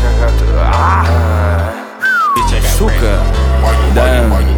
Сука, да.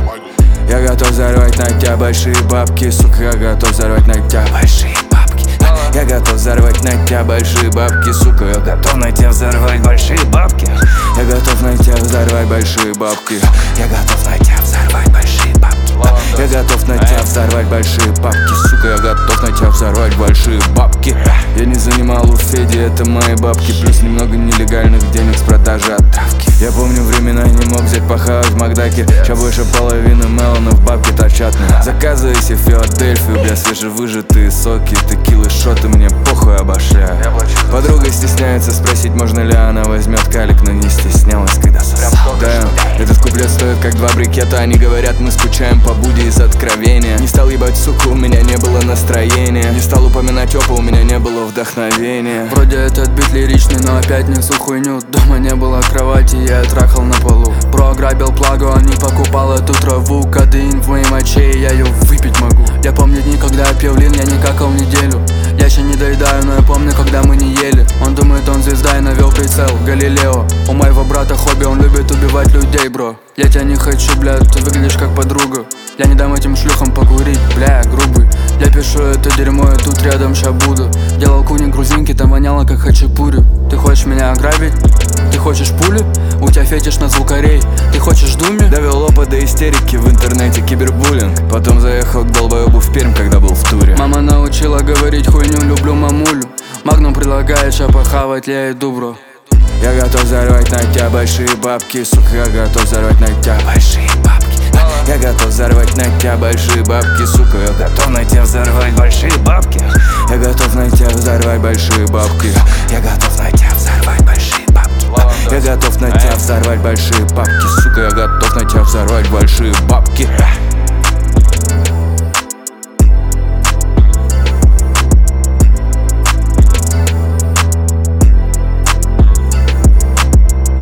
Я готов взорвать на тебя большие бабки, сука, я готов взорвать на тебя большие бабки. Я готов взорвать на тебя большие бабки, сука, я готов на тебя взорвать большие бабки. Я готов на тебя взорвать большие бабки. Я готов на тебя взорвать большие бабки. Я готов на тебя взорвать большие бабки, сука, я готов на тебя взорвать большие бабки. Я не занимал у Феди, это мои бабки, плюс немного нелегальных денег с продажи отравки. Я помню времена, не мог взять похавать в Макдаке. Ща больше половины мелонов бабки торчат мне. Заказывай себе Филадельфию, бля, свежевыжатые соки, текилы, шоты, мне похуй, обошляю. Подруга стесняется спросить, можно ли она возьмет калик, но не стеснялась, когда сосал. Да, этот куплет стоит как 2 брикета. Они говорят, мы скучаем по Буде из откровения. Не стал ебать, сука, у меня не было настроения. Не стал упоминать опа, у меня не было вдохновения. Вроде этот бит лиричный, но опять несу хуйню. Дома не было кровати, я трахал на полу. Бро ограбил плагу, он не покупал эту траву. Кадеин в моей моче, я ее выпить могу. Я помню дни, когда я пил лин, я не какал неделю. Я еще не доедаю, но я помню, когда мы не ели. Он думает, он звезда и навел прицел Галилео. У моего брата хобби, он любит убивать людей, бро. Я тебя не хочу, бля, ты выглядишь как подруга. Я не дам этим шлюхам покурить, бля, я грубый. Я пишу это дерьмо, и тут рядом ща буду. Делал куни грузинки, там воняло как хачапури. Ты хочешь меня ограбить? Ты хочешь пули? У тебя фетиш на звукарей. Ты хочешь думи? Довел опыт до истерики в интернете, кибербуллинг. Потом заехал к долбоебу в Пермь, когда был в туре. Мама научила говорить хуйню, люблю мамулю. Магнум предлагает ща похавать, я иду, бро. Я готов взорвать на тебя большие бабки, сука, я готов взорвать на тебя большие бабки. Я готов взорвать на тебя большие бабки, сука, я готов на тебя взорвать большие бабки. Я готов на тебя взорвать большие бабки. Я готов на тебя взорвать большие бабки. Я готов на тебя взорвать большие бабки, сука, я готов на тебя взорвать большие бабки.